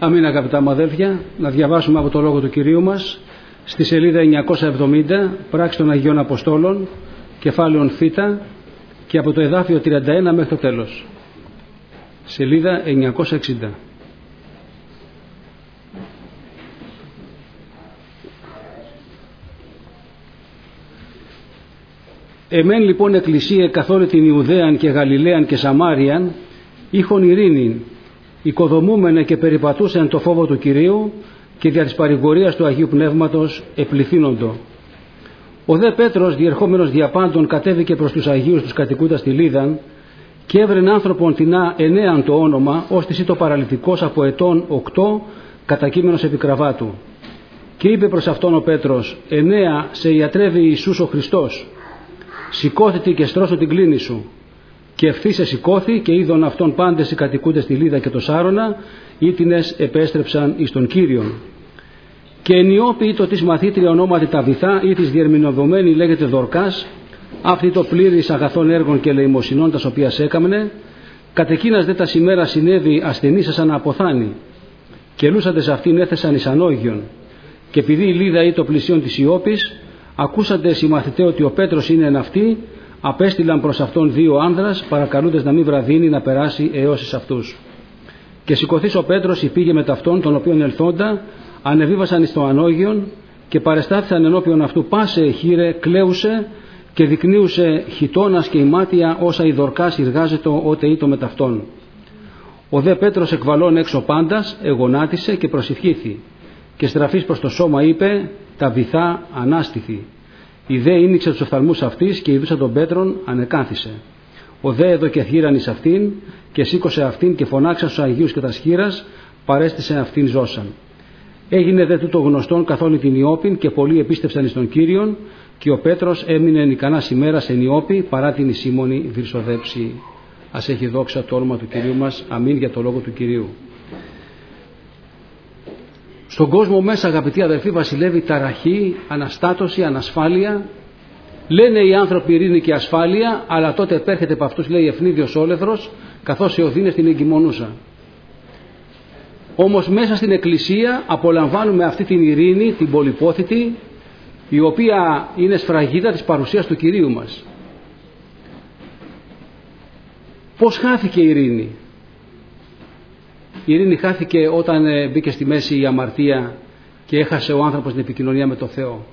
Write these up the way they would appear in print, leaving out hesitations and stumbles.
Αμήν, αγαπητά μου αδέλφια, να διαβάσουμε από το Λόγο του Κυρίου μας στη σελίδα 970, πράξη των Αγίων Αποστόλων, κεφάλαιον Θ, και από το εδάφιο 31 μέχρι το τέλος. Σελίδα 960. Εμέν λοιπόν εκκλησία καθ' όλη την Ιουδαίαν και Γαλιλαίαν και Σαμάριαν, είχον ειρήνην, οικοδομούμενε και περιπατούσαν το φόβο του Κυρίου και δια της παρηγορίας του Αγίου Πνεύματος επληθύνοντο. Ο δε Πέτρος, διερχόμενος διαπάντων, κατέβηκε προς τους Αγίους τους κατοικούντας τη Λίδαν και έβρεν άνθρωπον τεινά Ενέαν το όνομα, ως της το παραλυτικός από ετών 8, κατακείμενος επί κραβάτου. Και είπε προς αυτόν ο Πέτρος: Ενέα, σε ιατρεύει Ιησούς ο Χριστός. Σηκώθητη και στρώσω την κλίνη σου. Και ευθύς σηκώθη και είδον αυτόν πάντες οι κατοικούντες στη Λίδα και το Σάρωνα, ήτινες επέστρεψαν εις τον Κύριον. Και ενιόπη ήτο της μαθήτρια ονόματι Ταβιθά, ή της διερμηνοδομένη λέγεται Δορκάς, αυτή το πλήρης αγαθών έργων και ελεημοσυνών τας οποίας έκαμνε, κατ' εκείνας δε τα ημέρα συνέβη ασθενής σαν να αποθάνει. Και λούσαντες αυτήν έθεσαν εις ανώγιον. Και επειδή η Λίδα ή το πλησίον της Ιώπης, ακούσαντες οι μαθηταί ότι ο Πέτρος είναι εν αυτή, απέστειλαν προς αυτόν δύο άνδρας, παρακαλούντες να μην βραδύνει να περάσει έως εις αυτούς. Και σηκωθείς ο Πέτρος υπήγε με ταυτόν, τον οποίον ελθόντα, ανεβίβασαν εις το ανώγιον και παρεστάθησαν ενώπιον αυτού πάσε χείρε, κλαίουσε και δεικνύουσε χιτώνας και ημάτια όσα η Δορκάς εργάζετο ότε ήτο με ταυτόν. Ο δε Πέτρος εκβαλών έξω πάντας εγονάτισε και προσευχήθη και στραφής προς το σώμα είπε: Ταβιθά ανάστηθη. Η δε ίνιξε τους οφθαλμούς αυτής και ειδούσα τον Πέτρον ανεκάθισε. Ο δε εδώ και θύραν εις αυτήν και σήκωσε αυτήν και φωνάξαν στους Αγίους και τα σχήρας, παρέστησε αυτήν ζώσαν. Έγινε δε τούτο γνωστόν καθ' όλη την Ιώπην και πολλοί επίστευσαν εις τον Κύριον, και ο Πέτρος έμεινε ικανάς ημέρας εν Ιώπη παρά την Σίμωνη βυρσοδέψη. Ας έχει δόξα το όνομα του Κυρίου μας. Αμήν για το λόγο του Κυρίου. Στον κόσμο μέσα, αγαπητοί αδελφοί, βασιλεύει ταραχή, αναστάτωση, ανασφάλεια. Λένε οι άνθρωποι ειρήνη και ασφάλεια, αλλά τότε επέρχεται από αυτούς, λέει, ευνίδιος όλεθρος, καθώς οι οδύνες την εγκυμονούσα. Όμως μέσα στην Εκκλησία απολαμβάνουμε αυτή την ειρήνη, την πολυπόθητη, η οποία είναι σφραγίδα της παρουσίας του Κυρίου μας. Πώς χάθηκε η ειρήνη? Η ειρήνη χάθηκε όταν μπήκε στη μέση η αμαρτία και έχασε ο άνθρωπος την επικοινωνία με τον Θεό.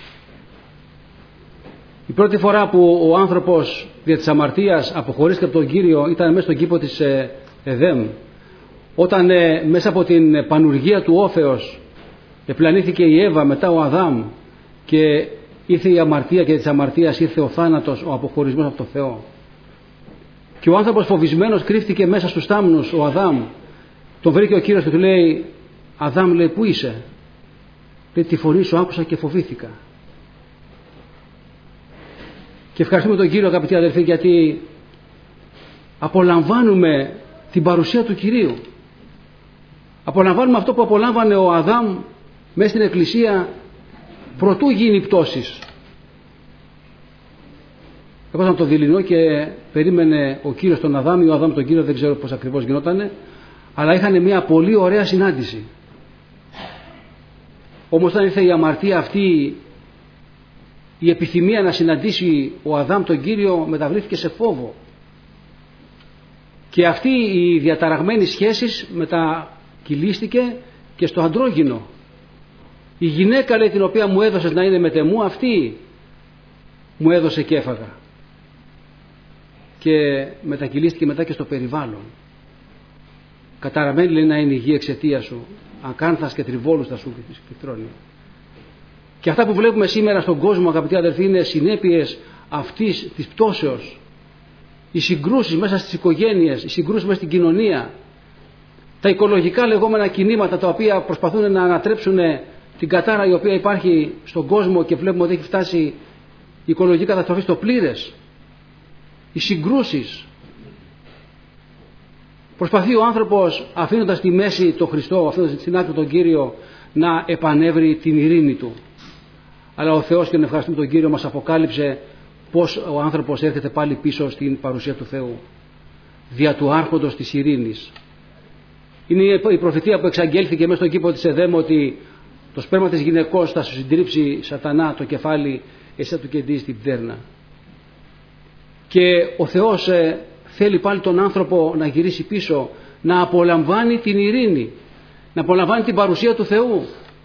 Η πρώτη φορά που ο άνθρωπος δια της αμαρτίας αποχωρίστηκε από τον Κύριο ήταν μέσα στον κήπο της Εδέμ, όταν μέσα από την πανουργία του όφεως επλανήθηκε η Εύα, μετά ο Αδάμ, και ήρθε η αμαρτία και της αμαρτίας ήρθε ο θάνατος, ο αποχωρισμός από τον Θεό. Και ο άνθρωπος φοβισμένος κρύφτηκε μέσα στους θάμνους, ο Αδάμ. Τον βρήκε ο Κύριος και του λέει: Αδάμ, λέει, πού είσαι? Λέει: τη φωνή σου άκουσα και φοβήθηκα. Και ευχαριστούμε τον Κύριο, αγαπητοί αδελφοί, γιατί απολαμβάνουμε την παρουσία του Κυρίου. Απολαμβάνουμε αυτό που απολάμβανε ο Αδάμ μέσα στην Εκκλησία προτού γίνει πτώσης. Εγώ ήταν το δειλινό και περίμενε ο Κύριος τον Αδάμ ή ο Αδάμ τον Κύριο, δεν ξέρω πώς ακριβώς γινότανε, αλλά είχαν μια πολύ ωραία συνάντηση. Όμως όταν ήρθε η αμαρτία αυτή, η επιθυμία να συναντήσει ο Αδάμ τον Κύριο μεταβλήθηκε σε φόβο. Και αυτή η διαταραγμένη σχέση μετακυλίστηκε και στο αντρόγυνο. Η γυναίκα, λέει, την οποία μου έδωσες να είναι μετεμού, αυτή μου έδωσε και έφαγα. Και μετακυλίστηκε μετά και στο περιβάλλον. Καταραμένη, λέει, να είναι η γη εξαιτία σου. Ακάνθας και τριβόλους θα σου φυτρώνει. Και αυτά που βλέπουμε σήμερα στον κόσμο, αγαπητοί αδελφοί, είναι συνέπειες αυτής της πτώσεως. Οι συγκρούσεις μέσα στις οικογένειες, οι συγκρούσεις μέσα στην κοινωνία, τα οικολογικά λεγόμενα κινήματα τα οποία προσπαθούν να ανατρέψουν την κατάρα η οποία υπάρχει στον κόσμο και βλέπουμε ότι έχει φτάσει η οικολογική καταστροφή στο πλήρες. Οι συγκρούσεις. Προσπαθεί ο άνθρωπος, αφήνοντας στη μέση τον Χριστό, αφήνοντας στην άκρη τον Κύριο, να επανέβρει την ειρήνη του. Αλλά ο Θεός, και να ευχαριστούμε τον Κύριο, μας αποκάλυψε πως ο άνθρωπος έρχεται πάλι πίσω στην παρουσία του Θεού, δια του άρχοντος της ειρήνης. Είναι η προφητεία που εξαγγέλθηκε μέσα στον κήπο της Εδέμ ότι το σπέρμα της γυναικός θα σου συντρίψει σατανά το κεφάλι, εσύ θα του κεντήσεις την πτέρνα. Και ο Θεός θέλει πάλι τον άνθρωπο να γυρίσει πίσω, να απολαμβάνει την ειρήνη, να απολαμβάνει την παρουσία του Θεού.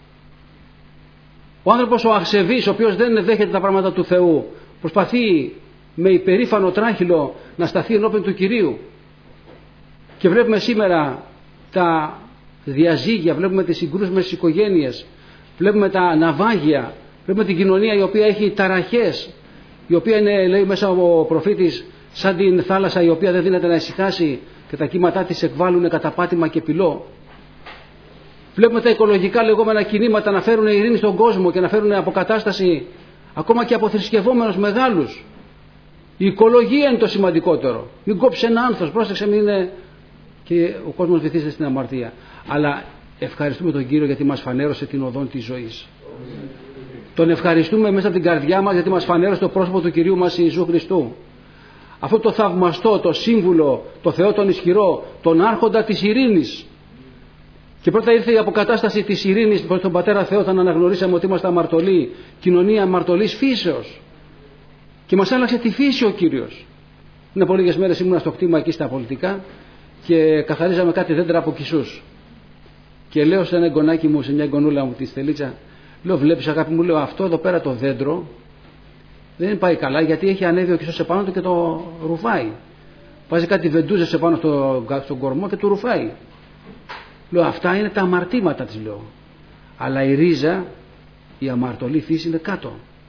Ο άνθρωπος ο αυσεβής, ο οποίος δεν δέχεται τα πράγματα του Θεού, προσπαθεί με υπερήφανο τράχυλο να σταθεί ενώπιον του Κυρίου. Και βλέπουμε σήμερα τα διαζύγια, βλέπουμε τις συγκρούσεις με τις οικογένειες, βλέπουμε τα ναυάγια, βλέπουμε την κοινωνία η οποία έχει ταραχές, η οποία είναι, λέει μέσα ο προφήτης, σαν την θάλασσα η οποία δεν δύναται να ησυχάσει και τα κύματά της εκβάλλουν κατά πάτημα και πυλό. Βλέπουμε τα οικολογικά λεγόμενα κινήματα να φέρουν ειρήνη στον κόσμο και να φέρουν αποκατάσταση ακόμα και από θρησκευόμενους μεγάλους. Η οικολογία είναι το σημαντικότερο. Μην κόψει ένα άνθος, πρόσεξε, μην είναι και ο κόσμος βυθίζεται στην αμαρτία. Αλλά ευχαριστούμε τον Κύριο γιατί μας φανέρωσε την οδόν της ζωής. Τον ευχαριστούμε μέσα από την καρδιά μας γιατί μας φανέρωσε το πρόσωπο του Κυρίου μας Ιησού Χριστού. Αυτό το θαυμαστό, το σύμβουλο, το Θεό τον ισχυρό, τον άρχοντα της ειρήνης. Και πρώτα ήρθε η αποκατάσταση της ειρήνης προς τον Πατέρα Θεό όταν αναγνωρίσαμε ότι είμαστε αμαρτωλοί, κοινωνία αμαρτωλής φύσεως. Και μας άλλαξε τη φύση ο Κύριος. Είναι από λίγες μέρες ήμουνα στο κτήμα εκεί στα πολιτικά και καθαρίζαμε κάτι δέντρα από κησούς. Και λέω σε ένα εγγονάκι μου, σε μια εγγονούλα μου τη Στελίτσα, λέω, βλέπεις αγάπη μου, λέω, αυτό εδώ πέρα το δέντρο δεν πάει καλά γιατί έχει ανέβει ο κησός επάνω του και το ρουφάει. Βάζει κάτι βεντούζες επάνω στον κορμό και του ρουφάει. Λέω, αυτά είναι τα αμαρτήματα της, λέω. Αλλά η ρίζα, η αμαρτωλή φύση είναι κάτω.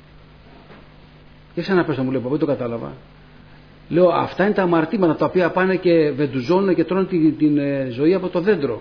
Και ξαναπες το, μου, λέω, δεν το κατάλαβα. Λέω, αυτά είναι τα αμαρτήματα τα οποία πάνε και βεντουζώνουν και τρώνε την ζωή από το δέντρο.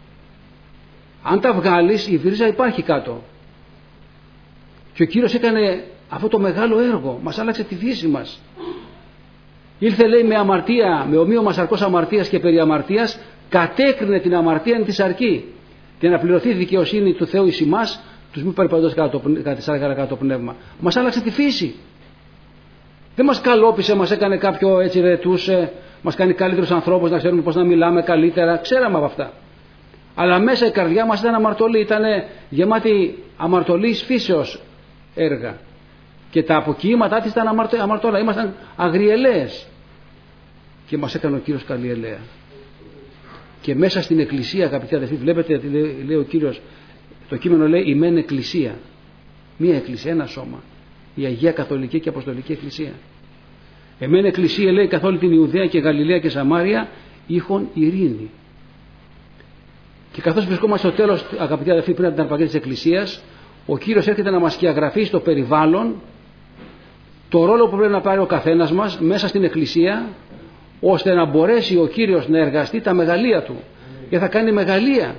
Αν τα βγάλεις, η ρίζα υπάρχει κάτω. Και ο Κύριος έκανε αυτό το μεγάλο έργο. Μας άλλαξε τη φύση μας. Ήρθε, λέει, με αμαρτία, με ομοίωμα σαρκός αμαρτίας και περί αμαρτίας, κατέκρινε την αμαρτία εν της αρκή. Και να πληρωθεί η δικαιοσύνη του Θεού εις ημάς, τους μη περιπατώντας κατά το πνεύμα. Μας άλλαξε τη φύση. Δεν μας καλόπισε, μας έκανε κάποιο έτσι ρετούσε, μας κάνει καλύτερους ανθρώπους, να ξέρουμε πώς να μιλάμε καλύτερα. Ξέραμε από αυτά. Αλλά μέσα η καρδιά μας ήταν αμαρτωλή, ήταν γεμάτη αμαρτωλής φύσεως έργα. Και τα αποκοίηματά της ήταν αμαρτωλά, ήμασταν αγριελαίες. Και μας έκανε ο Κύριος καλή ελαία. Και μέσα στην εκκλησία, αγαπητοί αδελφοί, βλέπετε, λέει ο Κύριος, το κείμενο λέει η μεν εκκλησία. Μία εκκλησία, ένα σώμα. Η Αγία Καθολική και Αποστολική Εκκλησία. Εμέν εκκλησία, λέει, καθ' όλη την Ιουδαία και Γαλιλαία και Σαμάρια, είχον ειρήνη. Και καθώς βρισκόμαστε στο τέλος, αγαπητοί αδελφοί, πριν από την αρπαγή της Εκκλησίας, ο Κύριος έρχεται να μας σκιαγραφεί στο περιβάλλον το ρόλο που πρέπει να πάρει ο καθένας μας μέσα στην Εκκλησία, ώστε να μπορέσει ο Κύριος να εργαστεί τα μεγαλεία του. Και θα κάνει μεγαλεία.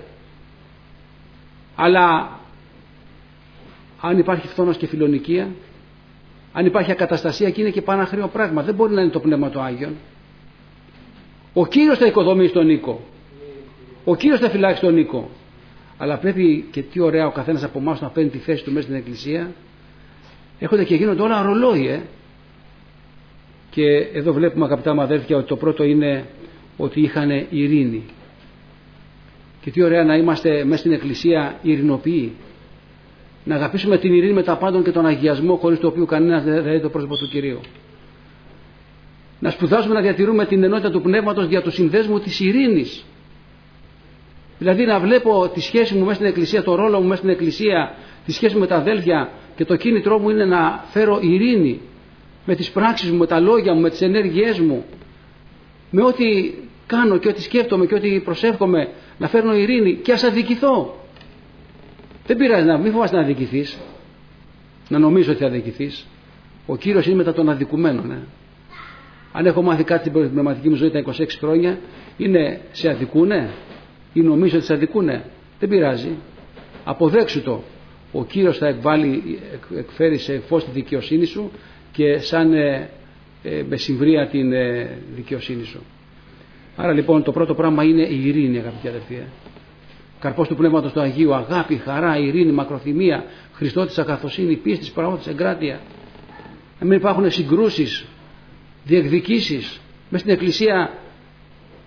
Αλλά αν υπάρχει φθόνος και φιλονικία, αν υπάρχει ακαταστασία, και είναι και παναχραίο πράγμα, δεν μπορεί να είναι το Πνεύμα του Άγιον. Ο Κύριος θα οικοδομήσει τον οίκο. Ο Κύριος θα φυλάξει τον οίκο. Αλλά πρέπει, και τι ωραία ο καθένας από εμάς να παίρνει τη θέση του μέσα στην Εκκλησία, έρχονται και γίνονται όλα ρολόι. Και εδώ βλέπουμε, αγαπητά μου αδέρφια, ότι το πρώτο είναι ότι είχαν ειρήνη. Και τι ωραία να είμαστε μέσα στην Εκκλησία ειρηνοποιοί. Να αγαπήσουμε την ειρήνη με τα πάντων και τον αγιασμό, χωρίς το οποίο κανένας δεν δει το πρόσωπο του Κυρίου. Να σπουδάζουμε να διατηρούμε την ενότητα του πνεύματος για του συνδέσμου της ειρήνης. Δηλαδή να βλέπω τη σχέση μου μέσα στην Εκκλησία, το ρόλο μου μέσα στην Εκκλησία, τη σχέση μου με τα αδέλφια, και το κίνητρό μου είναι να φέρω ειρήνη με τις πράξεις μου, με τα λόγια μου, με τις ενέργειές μου, με ό,τι κάνω και ό,τι σκέφτομαι και ό,τι προσεύχομαι, να φέρνω ειρήνη και ας αδικηθώ. Δεν πειράζει, μην φοβάσαι να αδικηθείς, να νομίζω ότι θα αδικηθείς. Ο Κύριος είναι μετά των αδικουμένων. Αν έχω μάθει κάτι στην πνευματική μου ζωή τα 26 χρόνια, είναι σε αδικούνε ή νομίζω ότι σε αδικούνε. Δεν πειράζει. Αποδέξου το. Ο Κύριος θα εκφέρει σε φως τη δικαιοσύνη σου και σαν με συμβρία την δικαιοσύνη σου. Άρα λοιπόν το πρώτο πράγμα είναι η ειρήνη, αγαπητοί αδελφοί. Καρπός του Πνεύματος του Αγίου, αγάπη, χαρά, ειρήνη, μακροθυμία, Χριστότητα, αγαθοσύνη, πίστη, πραγματική εγκράτεια. Να μην υπάρχουν συγκρούσεις, διεκδικήσεις. Μες στην Εκκλησία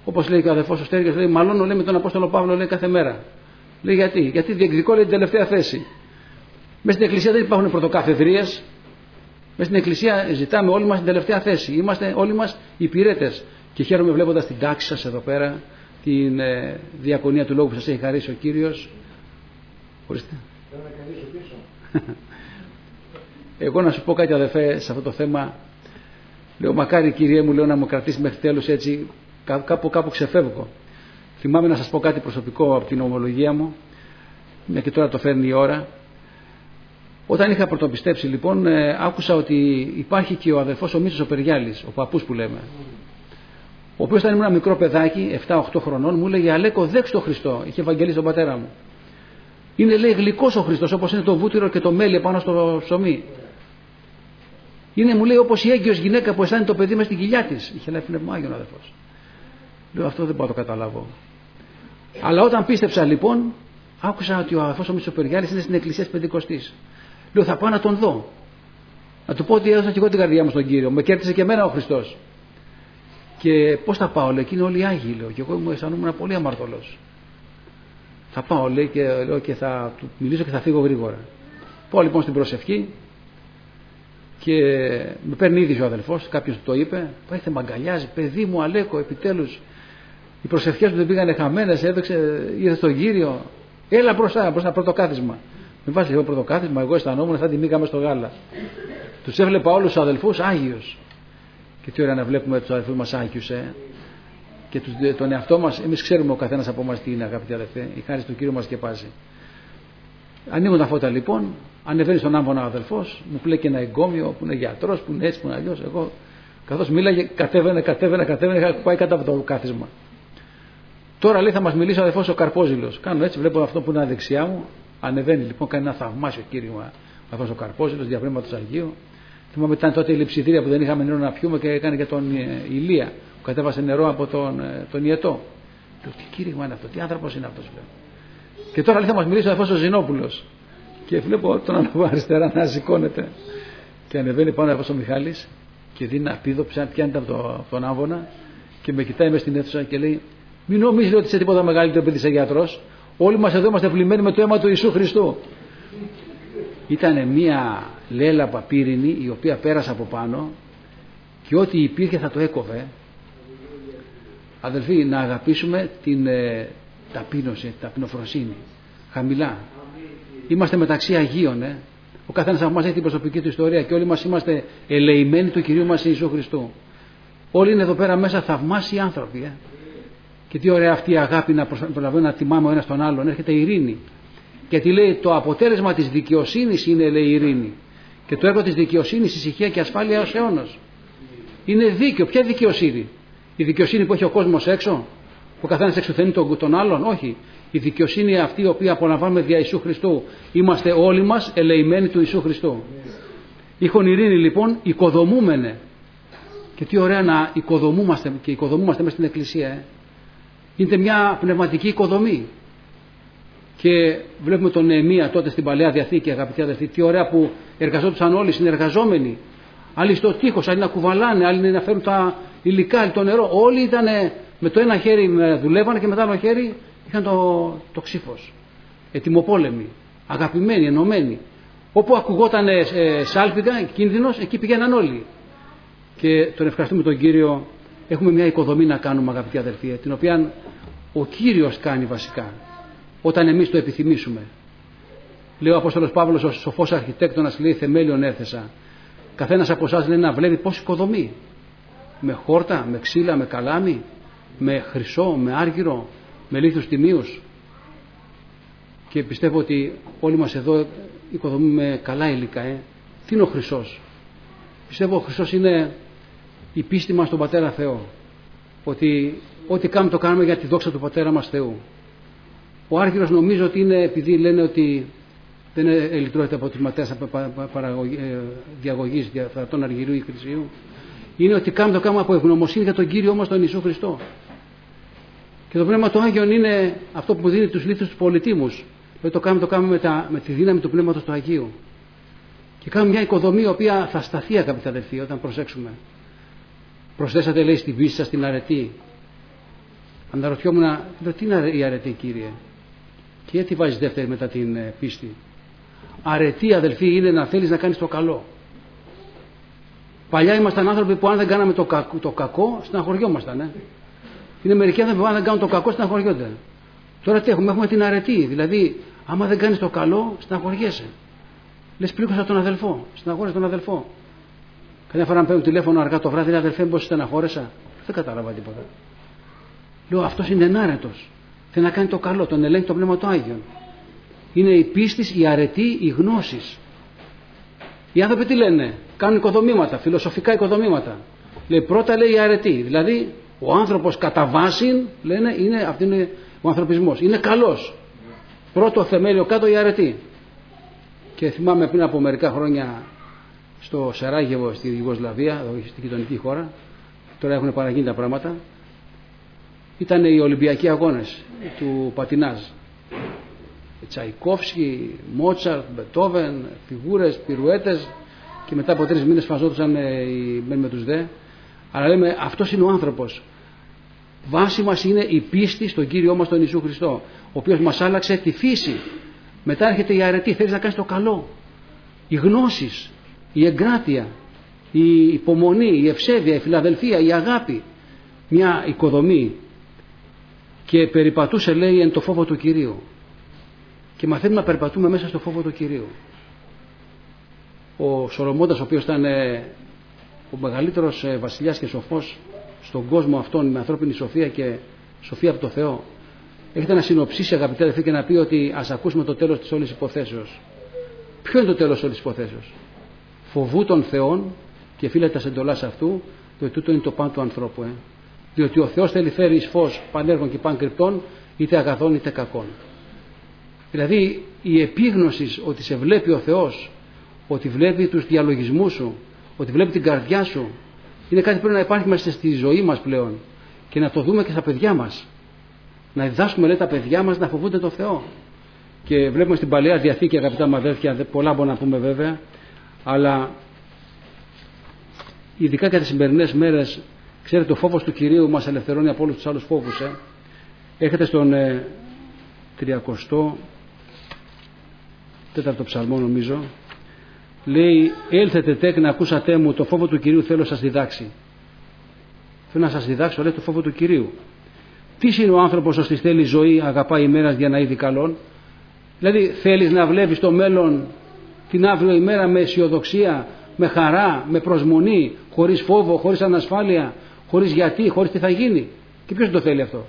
Όπως λέει και ο αδερφός ο Στέργιος, λέει, μαλώνω, λέει, με τον Απόστολο Παύλο, λέει, κάθε μέρα. Λέει, γιατί διεκδικώ, λέει, την τελευταία θέση. Μέσα στην Εκκλησία δεν υπάρχουν πρωτοκαθεδρίες. Μέσα στην Εκκλησία ζητάμε όλοι μας την τελευταία θέση. Είμαστε όλοι μας υπηρέτες. Και χαίρομαι βλέποντας την τάξη σας εδώ πέρα, την διακονία του λόγου που σας έχει χαρίσει ο Κύριος. Ορίστε. Εγώ να σου πω κάτι, αδερφέ, σε αυτό το θέμα. Λέω, μακάρι, Κύριε μου, λέω, να μου κρατήσει μέχρι τέλους, έτσι κάπου ξεφεύγω. Θυμάμαι να σας πω κάτι προσωπικό από την ομολογία μου, μια και τώρα το φέρνει η ώρα. Όταν είχα πρωτοπιστέψει, λοιπόν, άκουσα ότι υπάρχει και ο αδερφός ο Μίσος ο Περιάλης, ο παππούς που λέμε, ο οποίος ήταν ένα μικρό παιδάκι, 7-8 χρονών, μου έλεγε, Αλέκο, δέξου τον Χριστό. Είχε ευαγγελίσει τον πατέρα μου. Είναι, λέει, γλυκός ο Χριστός, όπως είναι το βούτυρο και το μέλι πάνω στο ψωμί. Είναι, μου λέει, όπως η έγκυος γυναίκα που αισθάνεται το παιδί μες στην κοιλιά της. Είχε λέει πνευμάγιον ο αδερφός. Λέω, αυτό δεν μπορώ να το καταλάβω. Αλλά όταν πίστεψα, λοιπόν, άκουσα ότι ο αδερφός ο Μίσος ο Περιάλης είναι στην εκκλησία της Πεντηκοστής. Λέω, θα πάω να τον δω. Να του πω ότι έδωσα και εγώ την καρδιά μου στον Κύριο. Με κέρδισε και εμένα ο Χριστός. Και πώς θα πάω, λέει, και είναι όλοι Άγιοι, λέω. Και εγώ μου αισθανόμουν πολύ αμαρτωλός. Θα πάω, λέει, και θα του μιλήσω και θα φύγω γρήγορα. Πάω λοιπόν στην προσευχή και με παίρνει ήδη ο αδελφός, κάποιος του το είπε, πάει, με αγκαλιάζει, παιδί μου, Αλέκο, επιτέλους. Οι προσευχές του δεν πήγανε χαμένες, ήρθε στον Κύριο. Έλα μπροστά, πρώτο κάθισμα. Με βάζει εγώ πρώτο κάθισμα, εγώ αισθανόμουν σαν τη μήκα μες στο γάλα. Τους έβλεπα όλους τους αδελφούς Άγιους. Και τι ωραία να βλέπουμε τους αδελφούς μας Άγιους, και τον εαυτό μας, εμείς ξέρουμε ο καθένας από εμάς τι είναι, αγαπητοί αδελφοί, η χάρις του Κύριου μας σκεπάζει. Ανοίγουν τα φώτα λοιπόν, ανεβαίνει στον άμβονα ο αδελφός, μου πλέκει ένα εγκόμιο που είναι γιατρός, που είναι έτσι, που είναι αλλιώς. Εγώ, καθώς μίλαγε, κατέβαινε, είχα πάει κάτω από το κάθισμα. Τώρα, λέει, θα μας μιλήσει ο αδελφός ο Καρπόζηλος. Κάνω έτσι, βλέπω αυτό που είναι δεξιά μου, ανεβαίνει λοιπόν, κάνει ένα θαυμάσιο κήρυγμα αυτός ο Καρπόζηλος, διαβρήματος Αγίου. Θυμάμαι ήταν τότε η λειψιδρία που δεν είχαμε νερό να πιούμε και έκανε και τον Ηλία που κατέβασε νερό από τον Ιετό. Λέω, τι κήρυγμα είναι αυτό, τι άνθρωπος είναι αυτός, λέω. Και τώρα, λέει, θα μας μιλήσει ο αδελφός ο Ζηνόπουλος. Και βλέπω τον άλλο αριστερά να σηκώνεται. Και ανεβαίνει πάνω ο αδελφός ο Μιχάλης και δίνει ένα πήδο, πιάνεται από τον άμβονα και με κοιτάει μες στην αίθουσα και λέει, μην νομίζετε ότι είσαι τίποτα μεγαλύτερο επειδή είσαι γιατρός. Όλοι μας εδώ είμαστε πλημμένοι με το αίμα του Ιησού Χριστού. Ήταν μια λέλα παπύρινη η οποία πέρασε από πάνω και ό,τι υπήρχε θα το έκοβε. Αδελφοί, να αγαπήσουμε την ταπείνωση, την ταπεινοφροσύνη. Χαμηλά. Είμαστε μεταξύ Αγίων. Ο καθένας από εμάς έχει την προσωπική του ιστορία και όλοι μας είμαστε ελεημένοι του Κυρίου μας Ιησού Χριστού. Όλοι είναι εδώ πέρα μέσα θαυμάσιοι άνθρωποι. Και τι ωραία αυτή η αγάπη να προλαβαίνω να τιμάμε ο ένας τον άλλον. Έρχεται η ειρήνη. Γιατί λέει το αποτέλεσμα της δικαιοσύνης είναι, λέει, η ειρήνη. Και το έργο της δικαιοσύνης, ησυχία και ασφάλεια έως αιώνος. Είναι δίκαιο. Ποια δικαιοσύνη? Η δικαιοσύνη που έχει ο κόσμος έξω, που ο καθένας εξουθενεί τον άλλον? Όχι. Η δικαιοσύνη αυτή η οποία απολαμβάνουμε δια Ιησού Χριστού. Είμαστε όλοι μας ελεημένοι του Ιησού Χριστού. Ήχον ειρήνη λοιπόν οικοδομούμενε. Και τι ωραία να οικοδομούμαστε και οικοδομούμαστε μέσα στην Εκκλησία. Είναι μια πνευματική οικοδομή. Και βλέπουμε τον Νεεμία τότε στην Παλαιά Διαθήκη, αγαπητοί αδελφοί, τι ωραία που εργαζόντουσαν όλοι συνεργαζόμενοι. Άλλοι στο τείχος, άλλοι να κουβαλάνε, άλλοι να φέρουν τα υλικά, άλλοι το νερό. Όλοι ήταν με το ένα χέρι δουλεύανε και με το άλλο χέρι είχαν το ξύφος. Ετοιμοπόλεμοι, αγαπημένοι, ενωμένοι. Όπου ακουγόταν σάλπιγγα, κίνδυνος, εκεί πηγαίναν όλοι. Και τον ευχαριστούμε τον Κύριο. Έχουμε μια οικοδομή να κάνουμε, αγαπητοί αδελφοί, την οποία ο Κύριος κάνει βασικά, όταν εμείς το επιθυμήσουμε. Λέει ο Απόστολος Παύλος, ο σοφός αρχιτέκτονας, λέει, θεμέλιον έθεσα. Καθένας από εσάς, λέει, να βλέπει πώς οικοδομεί. Με χόρτα, με ξύλα, με καλάμι, με χρυσό, με άργυρο, με λίθους τιμίους. Και πιστεύω ότι όλοι μας εδώ οικοδομούμε καλά υλικά. Τι είναι ο χρυσός? Πιστεύω ο χρυσός είναι η πίστη μας στον Πατέρα Θεό. Ότι ό,τι κάνουμε το κάνουμε για τη δόξα του Πατέρα μας Θεού. Ο άργυρος νομίζω ότι είναι, επειδή λένε ότι δεν ελειτουργείται από τις ματέας διαγωγής των αργυρίου ή χρυσίου, είναι ότι κάνουμε το κάνουμε από ευγνωμοσύνη για τον Κύριο μας τον Ιησού Χριστό. Και το Πνεύμα του Άγιον είναι αυτό που δίνει τους λίθους τους πολυτίμους. Το κάνουμε με τη δύναμη του Πνεύματος του Αγίου. Και κάνουμε μια οικοδομή η οποία θα σταθεί, αγαπητοί αδελφοί, όταν προσέξουμε. Προσθέσατε, λέει, στην πίστη σας την αρετή. Αναρωτιόμουν, τι είναι η αρετή, Κύριε? Και γιατί βάζεις δεύτερη μετά την πίστη? Αρετή, αδελφοί, είναι να θέλεις να κάνεις το καλό. Παλιά ήμασταν άνθρωποι που αν δεν κάναμε το κακό, στεναχωριόμασταν. Είναι μερικοί άνθρωποι που αν δεν κάνουν το κακό, στεναχωριόνται. Τώρα τι έχουμε? Έχουμε την αρετή. Δηλαδή, άμα δεν κάνεις το καλό, στεναχωριέσαι. Λες, πλήγωσα τον αδελφό. Στεναχώρεσα τον αδελφό. Καμιά φορά να παίρνουν τηλέφωνο αργά το βράδυ, αδελφέ, πώς στεναχώρεσα? Δεν κατάλαβα τίποτα. Λέω, αυτός είναι ενάρετος. Θέλει να κάνει το καλό, τον ελέγχει το Πνεύμα του Άγιον. Είναι η πίστη, η αρετή, η γνώση. Οι άνθρωποι τι λένε? Κάνουν οικοδομήματα, φιλοσοφικά οικοδομήματα. Λέει, πρώτα λέει η αρετή. Δηλαδή, ο άνθρωπος κατά βάση, λένε, αυτό είναι ο ανθρωπισμός. Είναι καλός. Πρώτο θεμέλιο κάτω η αρετή. Και θυμάμαι πριν από μερικά χρόνια στο Σεράγεβο, στη Ιουγκοσλαβία, στη γειτονική χώρα, τώρα έχουν παραγίνει τα πράγματα. Ήταν οι Ολυμπιακοί αγώνες του πατινάζ. Τσαϊκόφσκι, Μότσαρτ, Μπετόβεν, φιγούρες, πυρουέτες, και μετά από 3 μήνες φαζόντουσαν με τους δε. Αλλά λέμε, αυτός είναι ο άνθρωπος. Βάση μας είναι η πίστη στον Κύριό μας τον Ιησού Χριστό, ο οποίος μας άλλαξε τη φύση. Μετά έρχεται η αρετή, θέλεις να κάνεις το καλό. Οι γνώσεις, η εγκράτεια, η υπομονή, η ευσέβεια, η φιλαδελφία, η αγάπη. Μια οικοδομή. Και περιπατούσε, λέει, εν το φόβο του Κυρίου. Και μαθαίνουμε να περπατούμε μέσα στο φόβο του Κυρίου. Ο Σολομώντας, ο οποίος ήταν ο μεγαλύτερος βασιλιάς και σοφός στον κόσμο αυτόν, με ανθρώπινη σοφία και σοφία από το Θεό, έχετε να συνοψίσει, αγαπητοί αδελφοί, και να πει ότι ας ακούσουμε το τέλος της όλης υποθέσεως. Ποιο είναι το τέλος της όλης υποθέσεως? Φοβού των Θεών και φύλατα σε εντολάς αυτού, διότι τούτο είναι το παν του ανθρώπου. Διότι ο Θεός θέλει φέρει εις φως πανέργων και πανκρυπτών, είτε αγαθών είτε κακών. Δηλαδή η επίγνωση ότι σε βλέπει ο Θεός, ότι βλέπει τους διαλογισμούς σου, ότι βλέπει την καρδιά σου, είναι κάτι που πρέπει να υπάρχει μέσα στη ζωή μας πλέον, και να το δούμε και στα παιδιά μας. Να διδάσκουμε, λέει, τα παιδιά μας να φοβούνται το Θεό. Και βλέπουμε στην Παλαιά Διαθήκη, αγαπητά μου αδέρφια, πολλά μπορούμε να πούμε βέβαια, αλλά ειδικά και τις σημερινές μέρες, ξέρετε, ο φόβος του Κυρίου μας ελευθερώνει από όλους τους άλλους φόβους. Έχετε στον 34ο ψαλμό, νομίζω, λέει, έλθετε τέκνα, ακούσατε μου, το φόβο του Κυρίου θέλω σας διδάξει. Θέλω να σας διδάξω, λέει, το φόβο του Κυρίου. Τι είναι ο άνθρωπος ώστε θέλει ζωή, αγαπάει ημέρας για να είδει καλόν? Δηλαδή θέλεις να βλέπεις το μέλλον, την αύριο ημέρα, με αισιοδοξία, με χαρά, με προσμονή, χωρίς φόβο, χωρίς ανασφάλεια, χωρίς γιατί, χωρίς τι θα γίνει? Και ποιος το θέλει αυτό?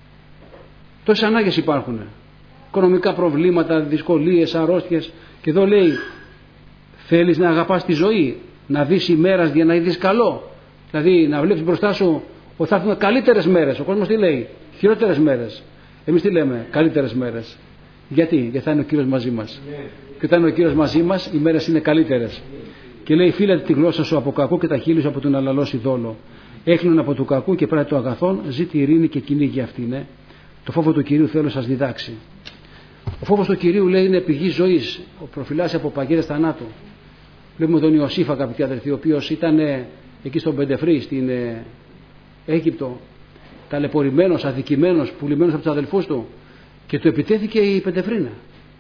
Τόσες ανάγκες υπάρχουν. Οικονομικά προβλήματα, δυσκολίες, αρρώστιες. Και εδώ λέει, θέλεις να αγαπάς τη ζωή, να δεις ημέρας για να είδεις καλό? Δηλαδή να βλέπεις μπροστά σου ότι θα έρθουν καλύτερες μέρες. Ο κόσμος τι λέει? Χειρότερες μέρες. Εμείς τι λέμε? Καλύτερες μέρες. Γιατί θα είναι ο Κύριος μαζί μας. Και όταν είναι ο Κύριος μαζί μας, οι μέρες είναι καλύτερες. Και λέει, φύλατε τη γλώσσα σου από κακού και τα χείλη σου από τον αλαλώσει δόλο. Έκλεινον από του κακού και πράττει το αγαθόν, ζήτη ειρήνη και κυνήγει αυτήν. Το φόβο του Κυρίου θέλω σας διδάξει. Ο φόβος του Κυρίου, λέει, είναι πηγή ζωής. Ο προφυλάσσει από παγίδες θανάτου. Βλέπουμε τον Ιωσήφ, αγαπητοί αδελφοί, ο οποίος ήταν εκεί στον Πεντεφρή, στην Αίγυπτο, ταλαιπωρημένος, αδικημένος, πουλημένος από τους αδελφούς του, και του επιτέθηκε η Πεντεφρίνα.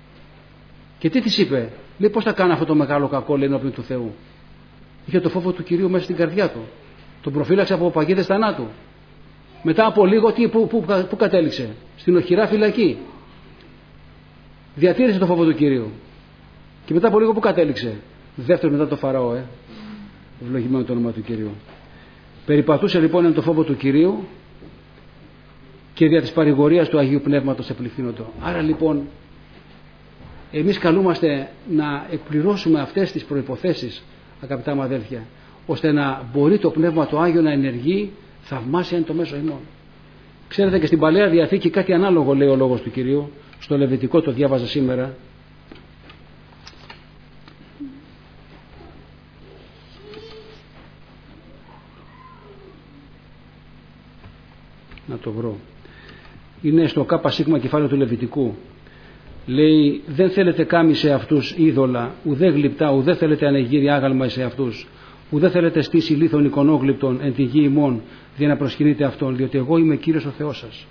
Και τι της είπε? Λέει, πώς θα κάνω αυτό το μεγάλο κακό, λέει, ενώπιον του Θεού? Είχε το φόβο του Κυρίου μέσα στην καρδιά του. Τον προφύλαξε από παγίδες θανάτου. Μετά από λίγο πού κατέληξε? Στην οχυρά φυλακή. Διατήρησε το φόβο του Κυρίου. Και μετά από λίγο πού κατέληξε? Δεύτερο μετά το Φαραώ. Ευλογημένο το όνομα του Κυρίου. Περιπατούσε λοιπόν εν το φόβο του Κυρίου και δια της παρηγορίας του Αγίου Πνεύματος επληθύνοντο. Άρα λοιπόν εμείς καλούμαστε να εκπληρώσουμε αυτές τις προϋποθέσεις, αγαπητά μου αδέλφια, ώστε να μπορεί το Πνεύμα του Άγιο να ενεργεί θαυμάσια εν το μέσο ημών. Ξέρετε, και στην Παλαιά Διαθήκη κάτι ανάλογο λέει ο λόγος του Κυρίου. Στο Λεβιτικό το διάβαζα σήμερα. Να το βρω. Είναι στο ΚΣ κεφάλαιο του Λεβιτικού. Λέει, δεν θέλετε κάμη σε αυτούς είδωλα, ουδέ γλυπτά, ουδέ θέλετε ανεγύρι άγαλμα σε αυτούς. που δεν θέλετε στήσει λίθον εικονόγλυπτον εν τη γη ημών, για να προσκυνείτε αυτόν, διότι εγώ είμαι Κύριος ο Θεός σας.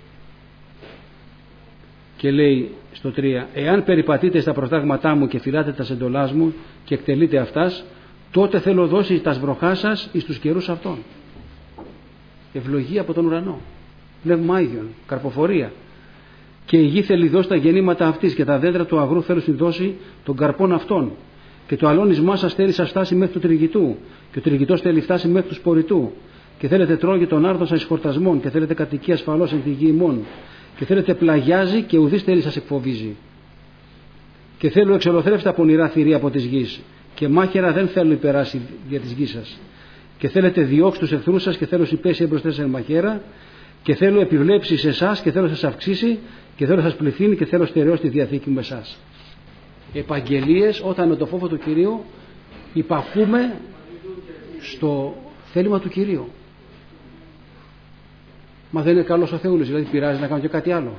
Και λέει στο 3, εάν περιπατείτε στα προτάγματά μου και φυλάτε τα εντολάς μου και εκτελείτε αυτάς, τότε θέλω δώσει τα βροχά σας εις τους καιρούς αυτών. Ευλογία από τον ουρανό, πνεύμα Άγιον, καρποφορία. Και η γη θέλει δώσει τα γεννήματα αυτής και τα δέντρα του αγρού θέλουν δώσει των καρπών αυτών. Και το αλώνισμά σας θέλει σας φτάσει μέχρι του τριγητού, και ο τριγητός θέλει φτάσει μέχρι του σπορητού. Και θέλετε τρώγει τον άρδο σας χορτασμών, και θέλετε κατοικία ασφαλώς εν τη γη ημών. Και θέλετε πλαγιάζει, και ουδής θέλει σας εκφοβίζει. Και θέλω εξολοθρεύσει τα πονηρά θηρία από της γης, και μάχαιρα δεν θέλω υπεράσει για της γης σας. Και θέλετε διώξει τους εχθρούς σας, και θέλω συμπέσει έμπροσθεν σε μαχαίρα, και θέλω επιβλέψει σε εσάς, και θέλω σας αυξήσει, και θέλω σας πληθύνει, και θέλω στερεώσει τη διαθήκη με εσάς. Επαγγελίες όταν με το φόβο του Κυρίου υπακούμε στο θέλημα του Κυρίου. Μα δεν είναι καλός ο Θεούλης, δηλαδή πειράζει να κάνω και κάτι άλλο.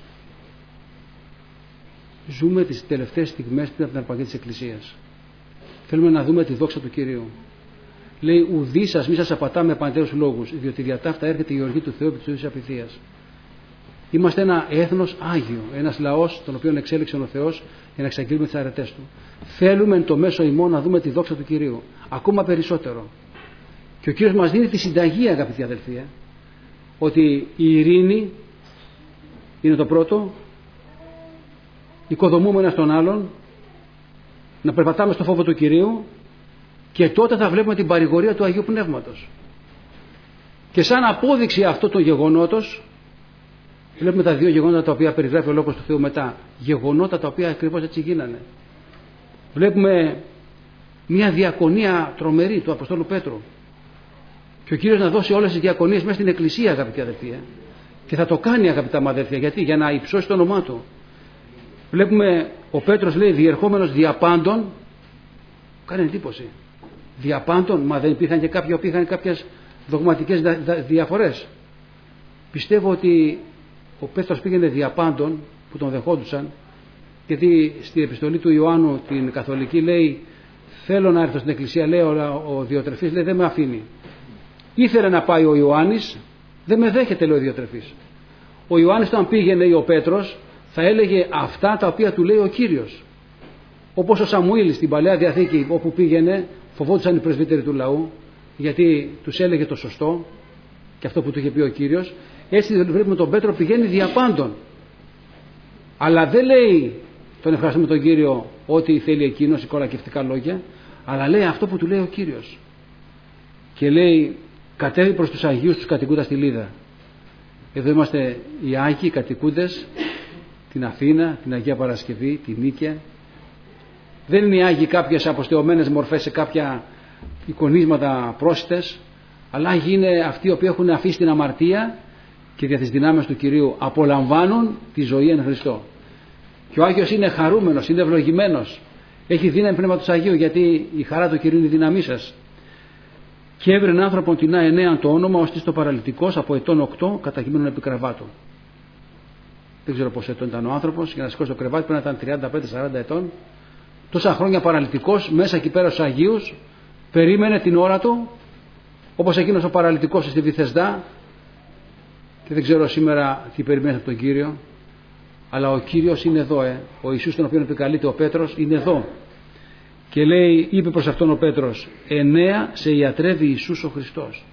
Ζούμε τις τελευταίες στιγμές πριν από την αρπαγή της Εκκλησίας. Θέλουμε να δούμε τη δόξα του Κυρίου. Λέει ουδή σας μη σας απατά με παντέρους λόγους, διότι δια ταύτα έρχεται η οργή του Θεού επί της ζωής απειθίας. Είμαστε ένα έθνος Άγιο, ένας λαός τον οποίο εξέλιξε ο Θεός για να εξαγγείλουμε τις αρετές του. Θέλουμε εν το μέσο ημών να δούμε τη δόξα του Κυρίου, ακόμα περισσότερο. Και ο Κύριος μας δίνει τη συνταγή, αγαπητοί αδελφοί, ότι η ειρήνη είναι το πρώτο, οικοδομούμε ένας τον άλλον, να περπατάμε στο φόβο του Κυρίου, και τότε θα βλέπουμε την παρηγορία του Αγίου Πνεύματος. Και σαν απόδειξη αυτό το γεγονότος, βλέπουμε τα δύο γεγονότα τα οποία περιγράφει ο Λόγος του Θεού μετά. Γεγονότα τα οποία ακριβώς έτσι γίνανε. Βλέπουμε μια διακονία τρομερή του Αποστόλου Πέτρου. Και ο Κύριος να δώσει όλες τις διακονίες μέσα στην Εκκλησία, αγαπητοί αδελφοί. Και θα το κάνει, αγαπητά μου αδελφοί. Γιατί? Για να υψώσει το όνομά του. Βλέπουμε ο Πέτρος λέει διερχόμενος διαπάντων. Κάνει εντύπωση. Διαπάντων, μα δεν υπήρχαν και κάποιοι που είχαν κάποιες δογματικές διαφορές. Πιστεύω ότι ο Πέτρος πήγαινε διαπάντων που τον δεχόντουσαν, γιατί στην επιστολή του Ιωάννου την καθολική λέει θέλω να έρθω στην εκκλησία, λέει ο Διοτρεφής, λέει δεν με αφήνει. Ήθελε να πάει ο Ιωάννης, δεν με δέχεται, λέει ο Διοτρεφής. Ο Ιωάννης όταν πήγαινε ο Πέτρος θα έλεγε αυτά τα οποία του λέει ο Κύριος. Όπως ο Σαμουήλ στην Παλαιά Διαθήκη όπου πήγαινε φοβόντουσαν οι πρεσβύτεροι του λαού, γιατί τους έλεγε το σωστό και αυτό που του είχε πει ο Κύριος. Έτσι βλέπουμε τον Πέτρο πηγαίνει διαπάντων. Αλλά δεν λέει τον ευχαριστούμε τον Κύριο ό,τι θέλει εκείνος, κολακευτικά λόγια, αλλά λέει αυτό που του λέει ο Κύριος. Και λέει κατέβη προς τους Αγίους τους κατοικούντας στη Λίδα. Εδώ είμαστε οι Άγιοι κατοικούντες, την Αθήνα, την Αγία Παρασκευή, την Νίκαια. Δεν είναι οι Άγιοι κάποιες αποστεωμένες μορφές σε κάποια εικονίσματα πρόσιτες, αλλά Άγιοι είναι αυτοί οι οποίοι έχουν αφήσει την αμαρτία και δια τις δυνάμεις του Κυρίου απολαμβάνουν τη ζωή εν Χριστώ. Και ο Άγιος είναι χαρούμενος, είναι ευλογημένος, έχει δύναμη πνεύμα του Αγίου, γιατί η χαρά του Κυρίου είναι η δύναμή σας. Και έβρενε άνθρωπον την Α9 το όνομα, ώστε στο παραλυτικός από ετών 8 καταγημένον επί κρεβάτου. Δεν ξέρω πόσο ετών ήταν ο άνθρωπος, για να σηκώσει το κρεβάτι πρέπει να ήταν 35-40 ετών. Τόσα χρόνια παραλυτικός, μέσα εκεί πέρα στους Αγίους, περίμενε την ώρα του, όπως εκείνος ο παραλυτικός στη Βηθεσδά. Και δεν ξέρω σήμερα τι περιμένει από τον Κύριο, αλλά ο Κύριος είναι εδώ. Ο Ιησούς τον οποίο επικαλείται ο Πέτρος είναι εδώ. Και λέει, είπε προς αυτόν ο Πέτρος, 9 σε ιατρεύει Ιησούς ο Χριστός.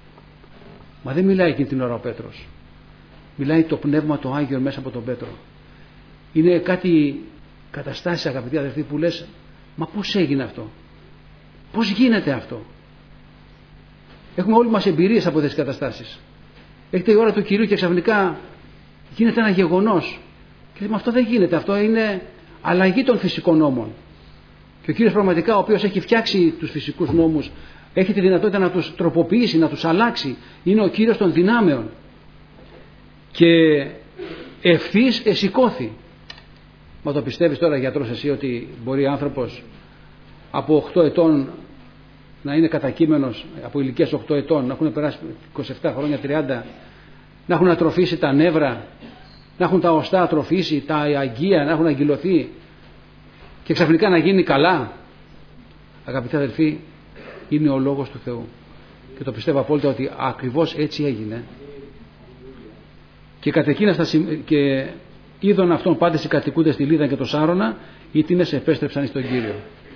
Μα δεν μιλάει εκείνη την ώρα ο Πέτρος. Μιλάει το Πνεύμα το Άγιο μέσα από τον Πέτρο. Είναι κάτι καταστάσεις, αγαπητοί αδελφοί, που λες, μα πώς έγινε αυτό, πώς γίνεται αυτό. Έχουμε όλοι μας εμπειρίες από αυτές τις καταστάσεις. Έχετε η ώρα του Κυρίου και ξαφνικά γίνεται ένα γεγονός και λέμε αυτό δεν γίνεται, αυτό είναι αλλαγή των φυσικών νόμων. Και ο Κύριος πραγματικά, ο οποίος έχει φτιάξει τους φυσικούς νόμους, έχει τη δυνατότητα να τους τροποποιήσει, να τους αλλάξει. Είναι ο Κύριος των δυνάμεων. Και ευθύς εσηκώθη. Μα το πιστεύεις τώρα, γιατρός, εσύ ότι μπορεί άνθρωπος από 8 ετών να είναι κατακείμενος, από ηλικίας 8 ετών, να έχουν περάσει 27 χρόνια, 30, να έχουν ατροφήσει τα νεύρα, να έχουν τα οστά ατροφήσει, τα αγγεία να έχουν αγκυλωθεί και ξαφνικά να γίνει καλά? Αγαπητοί αδελφοί, είναι ο Λόγος του Θεού. Και το πιστεύω απόλυτα ότι ακριβώς έτσι έγινε. Και κατ' εκείνα και είδον αυτόν πάντες οι κατοικούντες στη Λίδα και το Σάρωνα, οι τίνες επέστρεψαν εις τον Κύριο.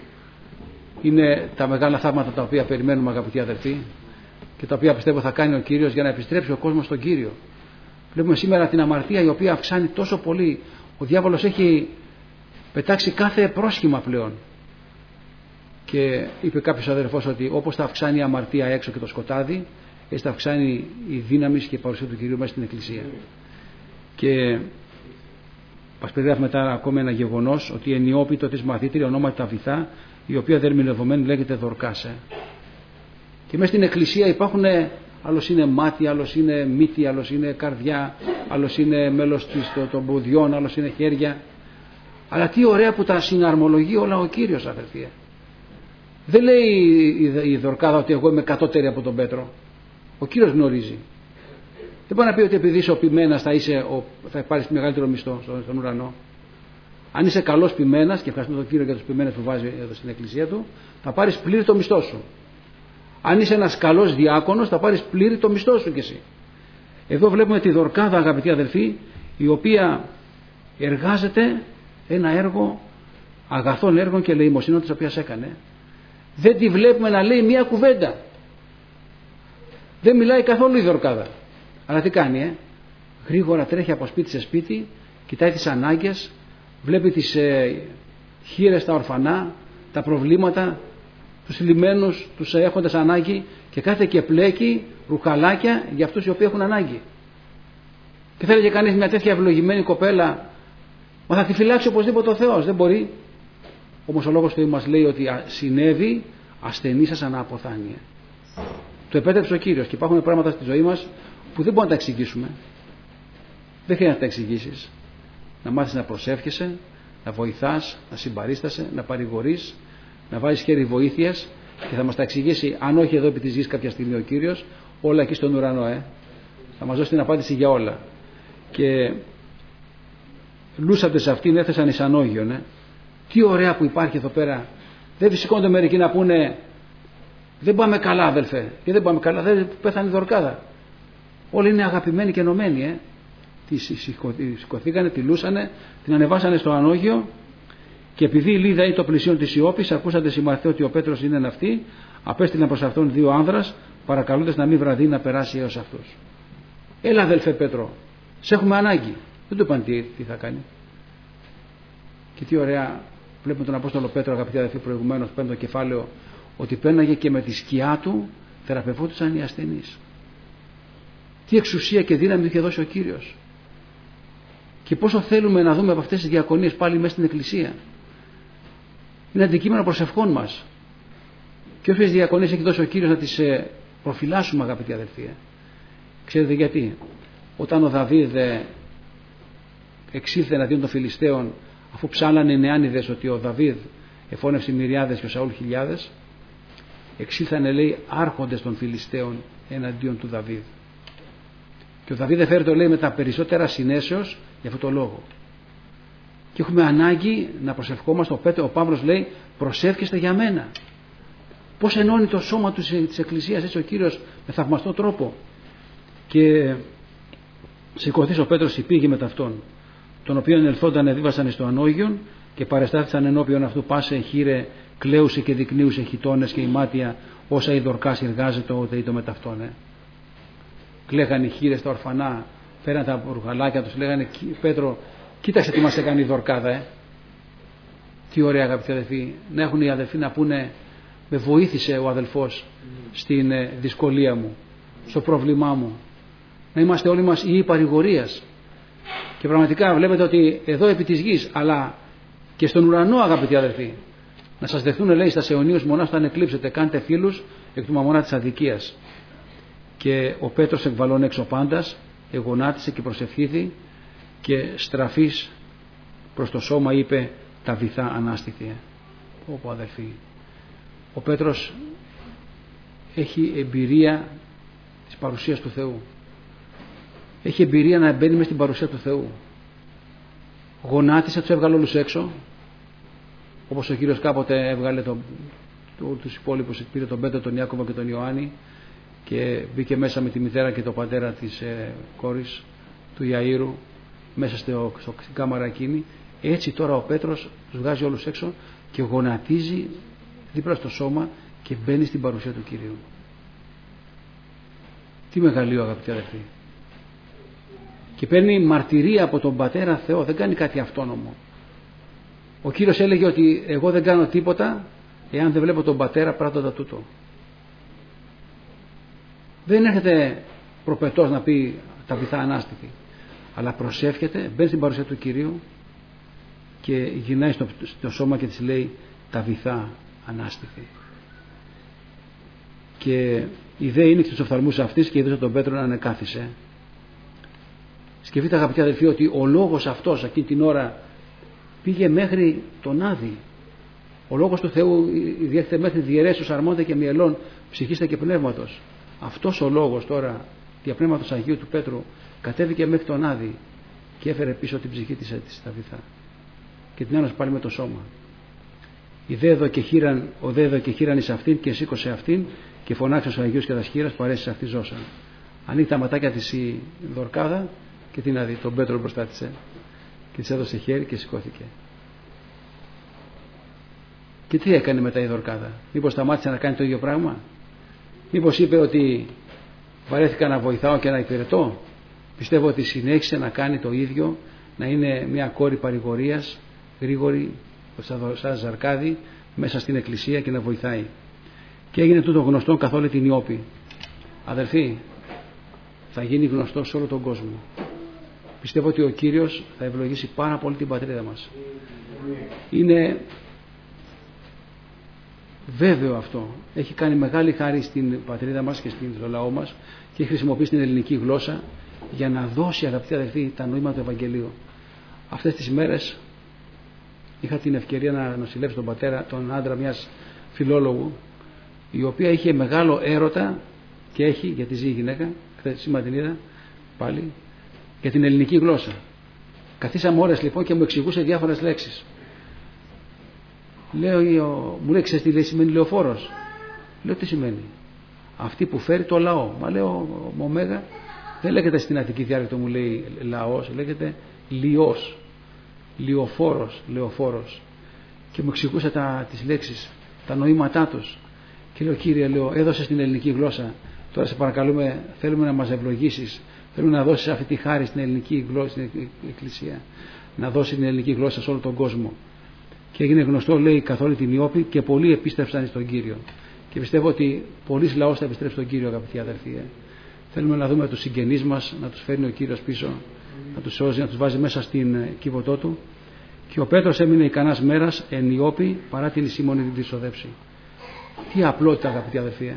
Είναι τα μεγάλα θαύματα τα οποία περιμένουμε, αγαπητοί αδελφοί, και τα οποία πιστεύω θα κάνει ο Κύριος για να επιστρέψει ο κόσμος στον Κύριο. Βλέπουμε σήμερα την αμαρτία η οποία αυξάνει τόσο πολύ. Ο διάβολος έχει πετάξει κάθε πρόσχημα πλέον. Και είπε κάποιος αδελφός ότι όπως θα αυξάνει η αμαρτία έξω και το σκοτάδι, έτσι θα αυξάνει η δύναμη και η παρουσία του Κυρίου μέσα στην Εκκλησία. Και μας περιγράφει μετά ακόμα ένα γεγονός, ότι ενιόπιτο της μαθήτρια ονόματι Ταβιθά, η οποία δερμηνευμένη λέγεται Δορκάσε. Και μέσα στην Εκκλησία υπάρχουν, άλλος είναι μάτι, άλλος είναι μύτη, άλλος είναι καρδιά, άλλος είναι μέλος των ποδιών, άλλος είναι χέρια. Αλλά τι ωραία που τα συναρμολογεί όλα ο Κύριος, αδελφοί. Δεν λέει η Δορκάδα ότι εγώ είμαι κατώτερη από τον Πέτρο. Ο Κύριος γνωρίζει. Δεν μπορεί να πει ότι επειδή είσαι ο ποιμένας θα πάρεις μεγαλύτερο μισθό στον ουρανό. Αν είσαι καλός ποιμένας, και ευχαριστούμε τον Κύριο για τους ποιμένες που βάζει εδώ στην Εκκλησία του, θα πάρεις πλήρη το μισθό σου. Αν είσαι ένας καλός διάκονος, θα πάρεις πλήρη το μισθό σου κι εσύ. Εδώ βλέπουμε τη Δορκάδα, αγαπητοί αδελφοί, η οποία εργάζεται ένα έργο, αγαθών έργων και ελεημοσύνων της οποίας έκανε. Δεν τη βλέπουμε να λέει μία κουβέντα. Δεν μιλάει καθόλου η Δορκάδα. Αλλά τι κάνει, γρήγορα τρέχει από σπίτι σε σπίτι, κοιτάει τις ανάγκες, βλέπει τις χήρες, τα ορφανά, τα προβλήματα, τους λυμμένους, τους έχοντες ανάγκη, και κάθεται και πλέκει ρουχαλάκια για αυτούς οι οποίοι έχουν ανάγκη. Και θέλει και κανείς μια τέτοια ευλογημένη κοπέλα, μα θα τη φυλάξει οπωσδήποτε ο Θεός. Δεν μπορεί. Όμως ο Λόγος του Θεού μας λέει ότι συνέβη ασθενή σας αναποθάνεια. Το επέτρεψε ο Κύριος, και υπάρχουν πράγματα στη ζωή μας που δεν μπορούμε να τα εξηγήσουμε. Δεν χρειάζεται να τα εξηγήσεις. Να μάθεις να προσεύχεσαι, να βοηθάς, να συμπαρίστασαι, να παρηγορείς, να βάζεις χέρι βοήθειας, και θα μας τα εξηγήσει, αν όχι εδώ επί της γης κάποια στιγμή ο Κύριος, όλα εκεί στον ουρανό. Θα μας δώσει την απάντηση για όλα. Και λούσαντες αυτήν έθεσαν εις ανώγιον. Τι ωραία που υπάρχει εδώ πέρα. Δεν σηκώνονται μερικοί να πούνε δεν πάμε καλά, αδελφέ, και δεν πάμε καλά, δεν πέθανε η Δορκάδα. Όλοι είναι αγαπημένοι και ενωμένοι. Τη σηκωθήκανε, τη λούσανε, την ανεβάσανε στο ανώγιο, και επειδή η Λίδα ή το πλησίον της Ιώπης ακούσατε συμμαθητέ ότι ο Πέτρος είναι ναυτή, απέστειλαν προς αυτόν 2 άνδρας, παρακαλούντες να μην βραδεί να περάσει έως αυτούς. Έλα, αδελφέ Πέτρο, σε έχουμε ανάγκη. Δεν του είπαν τι θα κάνει. Και τι ωραία βλέπουμε τον Απόστολο Πέτρο, αγαπητοί αδελφοί, προηγουμένως, 5ο κεφάλαιο, ότι πέναγε και με τη σκιά του θεραπευόντουσαν οι ασθενείς. Τι εξουσία και δύναμη του είχε δώσει ο Κύριος. Και πόσο θέλουμε να δούμε από αυτές τις διακονίες πάλι μέσα στην Εκκλησία. Είναι αντικείμενο προσευχών μας. Και όσες διακονίες έχει δώσει ο Κύριος να τις προφυλάσσουμε, αγαπητοί αδελφοί. Ξέρετε γιατί? Όταν ο Δαβίδ εξήλθε εναντίον των Φιλιστέων, αφού ψάλανε νεάνιδες ότι ο Δαβίδ εφώνευσε μυριάδες και ο Σαούλ χιλιάδες, εξήλθανε, λέει, άρχοντες των Φιλιστέων εναντίον του Δαβίδ. Και ο Δαβίδ έφερε, το λέει, με τα περισσότερα συνέσεως για αυτό το λόγο. Και έχουμε ανάγκη να προσευχόμαστε. Ο Παύλος λέει, προσεύχεστε για μένα. Πώς ενώνει το σώμα του της Εκκλησίας έτσι ο Κύριος με θαυμαστό τρόπο. Και σηκωθείς ο Πέτρος υπήγε με ταυτόν, τον οποίον ελθόνταν εδίβασαν στο ανώγιον, και παρεστάθησαν ενώπιον αυτού πάσε χείρε, κλαίουσε και δεικνύουσε χιτώνες και ημάτια, όσα η Δορκάς εργάζεται ότε ή το με ταυτόν. Κλαίγανε οι χείρες τα ορφανά, φέραν τα ρουχαλάκια τους, λέγανε Πέτρο, κοίταξε τι μας έκανε η Δορκάδα. Τι ωραία, αγαπητοί αδελφοί, να έχουν οι αδελφοί να πούνε, με βοήθησε ο αδελφός στην δυσκολία μου, στο πρόβλημά μου. Να είμαστε όλοι μας ιοί παρηγορίας. Και πραγματικά βλέπετε ότι εδώ επί της γης, αλλά και στον ουρανό, αγαπητοί αδελφοί, να σας δεχτούν, λέει, στα αιωνίους μονάς όταν εκλείψετε, κάντε φίλους εκ του μαμώνα της αδικίας. Και ο Πέτρος εκβαλών έξω πάντας εγωνάτισε και προσευχήθη, και στραφής προς το σώμα είπε τα βυθά ανάστηθη. Ωπω αδελφοί, ο Πέτρος έχει εμπειρία της παρουσίας του Θεού. Έχει εμπειρία να μπαίνει μες στην παρουσία του Θεού. Γονάτισε, τους έβγαλε όλους έξω, όπως ο Κύριος κάποτε έβγαλε τους υπόλοιπους, πήρε τον Πέτρο, τον Ιάκωβο και τον Ιωάννη και μπήκε μέσα με τη μητέρα και τον πατέρα της κόρης του Ιαΐρου μέσα στην κάμαρα εκείνη. Έτσι τώρα ο Πέτρος τους βγάζει όλους έξω και γονατίζει δίπλα στο σώμα και μπαίνει στην παρουσία του Κυρίου. Τι μεγαλείο, αγαπητοί αδελφοί. Και παίρνει μαρτυρία από τον Πατέρα Θεό, δεν κάνει κάτι αυτόνομο. Ο Κύριος έλεγε ότι εγώ δεν κάνω τίποτα εάν δεν βλέπω τον Πατέρα πράττοντα τούτο. Δεν έρχεται προπετός να πει τα βυθά ανάστηθη, αλλά προσεύχεται, μπαίνει στην παρουσία του Κυρίου και γυρνάει στο σώμα και της λέει τα βυθά ανάστηθη. Και η δε είναι στους οφθαλμούς αυτής και είδωσε τον Πέτρο να ανεκάθισε. Σκεφτείτε, αγαπητοί αδελφοί, ότι ο λόγος αυτός εκείνη την ώρα πήγε μέχρι τον Άδη. Ο λόγος του Θεού διέχεται μέχρι διαιρέσεως αρμόντα και μυελών, ψυχίστα και πνεύματος. Αυτός ο λόγος τώρα διαπνεύματος Αγίου του Πέτρου κατέβηκε μέχρι τον Άδη και έφερε πίσω την ψυχή της στα βυθά και την ένωσε πάλι με το σώμα. Ο δέδο και χείραν εις αυτήν και σήκωσε αυτήν και φωνάξε ο Αγίος και τα σχήρας παρέσει αυτή ζώσαν. Ανοίγει τα ματάκια της η Δορκάδα και τι να δει, τον Πέτρο μπροστά της και της έδωσε χέρι και σηκώθηκε. Και τι έκανε μετά η Δορκάδα? Μήπως σταμάτησε να κάνει το ίδιο πράγμα? Μήπως είπε ότι βαρέθηκα να βοηθάω και να υπηρετώ? Πιστεύω ότι συνέχισε να κάνει το ίδιο, να είναι μια κόρη παρηγορίας, γρήγορη σαν ζαρκάδι μέσα στην εκκλησία και να βοηθάει. Και έγινε τούτο γνωστό καθ' όλη την Ιώπη. Αδελφοί, θα γίνει γνωστό σε όλο τον κόσμο. Πιστεύω ότι ο Κύριος θα ευλογήσει πάρα πολύ την πατρίδα μας. Είναι βέβαιο αυτό. Έχει κάνει μεγάλη χάρη στην πατρίδα μας και στο λαό μας και έχει χρησιμοποιήσει την ελληνική γλώσσα για να δώσει, αγαπητοί αδελφοί, τα νοήματα του Ευαγγελίου. Αυτές τις μέρες είχα την ευκαιρία να νοσηλεύσω τον πατέρα, τον άντρα μιας φιλόλογου, η οποία είχε μεγάλο έρωτα και έχει, γιατί ζει η γυναίκα, σήμερα την είδα πάλι, για την ελληνική γλώσσα. Καθίσαμε ώρες λοιπόν και μου εξηγούσε διάφορες λέξεις. Μου λέει, ξέρεις τι λέει, σημαίνει λεωφόρος? Λέω, τι σημαίνει? Αυτή που φέρει το λαό. Μα λέω, ο Μέγα δεν λέγεται στην Αττική διάλεκτο, μου λέει λαός, λέγεται λιός, λεωφόρος. Και μου εξηγούσε τις λέξεις, τα νοήματά τους. Και λέω, Κύριε, έδωσε στην ελληνική γλώσσα, τώρα σε παρακαλούμε, θέλουμε να μας ευλογήσεις, θέλουμε να δώσεις αυτή τη χάρη στην ελληνική γλώσσα, στην εκκλησία, να δώσει την ελληνική γλώσσα σε όλο τον κόσμο. Και έγινε γνωστό, λέει, καθ' όλη την Ιώπη και πολλοί επίστρεψαν στον Κύριο. Και πιστεύω ότι πολλοί λαός θα επιστρέψει στον Κύριο, αγαπητοί αδελφοί. Θέλουμε να δούμε τους συγγενείς μας, να τους φέρνει ο Κύριος πίσω, να τους σώζει, να τους βάζει μέσα στην κύβωτό του. Και ο Πέτρος έμεινε ικανάς μέρας εν Ιώπη παρά την Σίμωνη την εισοδέψει. Τι απλότητα, αγαπητοί αδελφοί.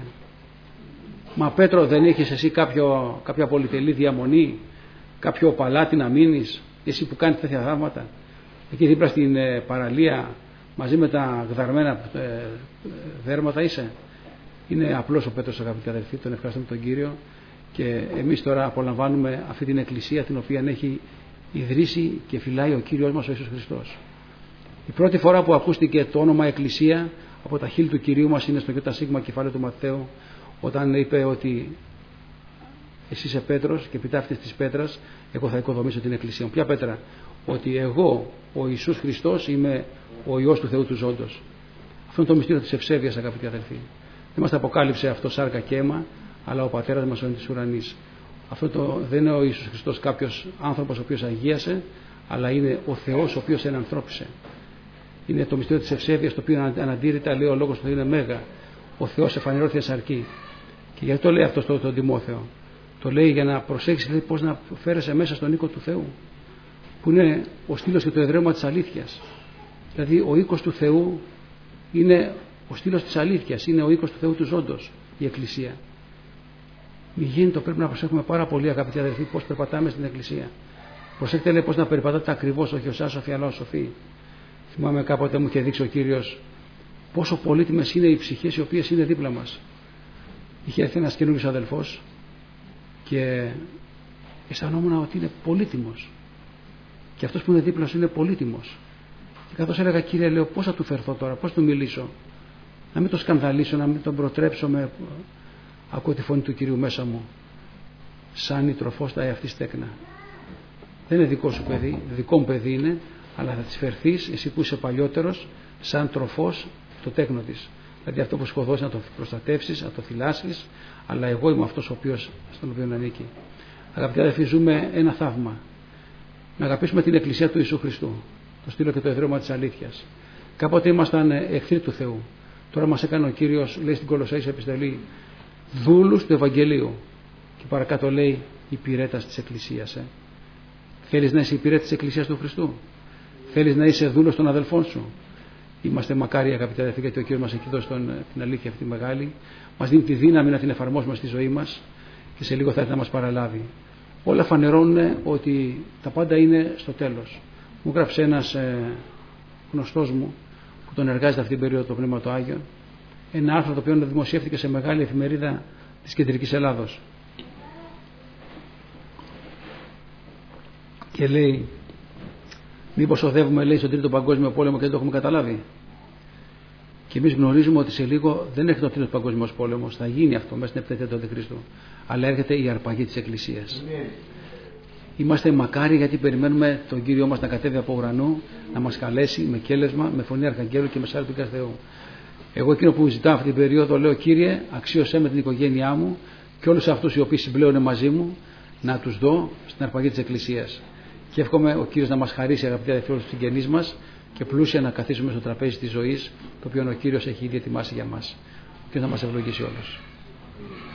Μα Πέτρο, δεν έχεις εσύ κάποια πολυτελή διαμονή, κάποιο παλάτι να μείνεις, εσύ που κάνεις τέτοια θαύματα? Εκεί δίπλα στην παραλία μαζί με τα γδαρμένα δέρματα είσαι? Είναι απλός ο Πέτρος, αγαπητοί αδελφοί, τον ευχαριστούμε τον Κύριο και εμείς τώρα απολαμβάνουμε αυτή την εκκλησία την οποία έχει ιδρύσει και φυλάει ο Κύριος μας ο Ιησούς Χριστός. Η πρώτη φορά που ακούστηκε το όνομα Εκκλησία από τα χείλη του Κυρίου μας είναι στο ΙΣ κεφάλαιο του Ματθαίου, όταν είπε ότι εσύ είσαι Πέτρος και επί αυτής της πέτρας εγώ θα οικοδομήσω την Εκκλησία. Ποια πέτρα? Ότι εγώ, ο Ιησούς Χριστός, είμαι ο Υιός του Θεού του Ζώντος. Αυτό είναι το μυστήριο της ευσέβειας, αγαπητοί αδελφοί. Δεν μας τα αποκάλυψε αυτό σάρκα και αίμα, αλλά ο Πατέρας μας ο εν της ουρανής. Αυτό δεν είναι ο Ιησούς Χριστός κάποιος άνθρωπος ο οποίος αγίασε, αλλά είναι ο Θεός ο οποίος ενανθρώπισε. Είναι το μυστήριο της ευσέβειας, το οποίο αναντήρητα λέει ο λόγος του Θεού είναι μέγα. Ο Θεός εφανερώθηκε σαρκή. Και γιατί το λέει αυτό στον Τιμόθεο? Το λέει για να προσέξεις, λέει, πώς να φέρεσαι μέσα στον οίκο του Θεού, που είναι ο στήλος και το εδραίωμα της αλήθειας. Δηλαδή ο οίκος του Θεού είναι ο στήλος της αλήθειας, είναι ο οίκος του Θεού του Ζώντος, η Εκκλησία. Μη γίνεται, πρέπει να προσέχουμε πάρα πολύ, αγαπητοί αδελφοί, πώς περπατάμε στην Εκκλησία. Προσέξτε, λέει, πώς να περπατάτε ακριβώς, όχι ως άσοφοι αλλά ως σοφοί. Θυμάμαι κάποτε μου είχε δείξει ο Κύριος πόσο πολύτιμες είναι οι ψυχές οι οποίες είναι δίπλα μας. Είχε έρθει ένας καινούριος αδελφός και αισθανόμουν ότι είναι πολύτιμος. Και αυτός που είναι δίπλα σου είναι πολύτιμος. Και καθώς έλεγα, Κύριε, λέω, πώς θα του φερθώ τώρα, πώς του μιλήσω? να μην το σκανδαλίσω, να μην τον προτρέψω ακούω τη φωνή του Κυρίου μέσα μου, σαν η τροφός τα εαυτή στέκνα. Δεν είναι δικό σου παιδί, δικό μου παιδί είναι, αλλά θα της φερθείς εσύ που είσαι παλιότερος σαν τροφός το τέκνο της. Δηλαδή αυτό που σκοδώσει να το προστατεύσεις, να το θυλάσεις, αλλά εγώ είμαι αυτός στον οποίο ανήκει. Αγαπητοί αδελφοί, ζούμε ένα θαύμα. Να αγαπήσουμε την Εκκλησία του Ιησού Χριστού, το στήλο και το εδραίωμα της αλήθειας. Κάποτε ήμασταν εχθροί του Θεού. Τώρα μας έκανε ο Κύριος, λέει στην Κολοσσαείς επιστολή, δούλους του Ευαγγελίου. Και παρακάτω λέει υπηρέτας της Εκκλησίας. Θέλεις να είσαι υπηρέτης της Εκκλησίας του Χριστού? Θέλεις να είσαι δούλος των αδελφών σου? Είμαστε μακάρι, αγαπητοί αδελφοί, γιατί ο Κύριος μας έχει δώσει την αλήθεια αυτή μεγάλη. Μας δίνει τη δύναμη να την εφαρμόσουμε στη ζωή μας και σε λίγο θα έρθει να μας παραλάβει. Όλα φανερώνουν ότι τα πάντα είναι στο τέλος. Μου γράψε ένας γνωστός μου που τον εργάζεται αυτή την περίοδο το Πνεύμα του Άγιο, ένα άρθρο το οποίο δημοσιεύτηκε σε μεγάλη εφημερίδα της Κεντρικής Ελλάδος. Και λέει, μήπως οδεύουμε, λέει, στον Τρίτο Παγκόσμιο Πόλεμο και δεν το έχουμε καταλάβει? Και εμείς γνωρίζουμε ότι σε λίγο δεν έρχεται ο Τρίτος Παγκόσμιος Πόλεμος, θα γίνει αυτό μέσα στην επταετία του Αντιχρίστου, αλλά έρχεται η αρπαγή της Εκκλησίας. Είμαστε μακάρι γιατί περιμένουμε τον Κύριό μας να κατέβει από ουρανό, να μας καλέσει με κέλεσμα, με φωνή Αρχαγγέλου και με σάρι του Θεού. Εγώ εκείνο που ζητάω αυτή την περίοδο λέω, Κύριε, αξίωσέ με την οικογένειά μου και όλους αυτούς οι οποίοι συμπλέουν μαζί μου, να τους δω στην αρπαγή της Εκκλησίας. Και εύχομαι ο Κύριος να μας χαρίσει, αγαπητοί αδελφοί, όλους τους συγγενείς μας και πλούσια να καθίσουμε στο τραπέζι της ζωής, το οποίο ο Κύριος έχει ήδη ετοιμάσει για μας. Και να μας ευλογήσει όλους.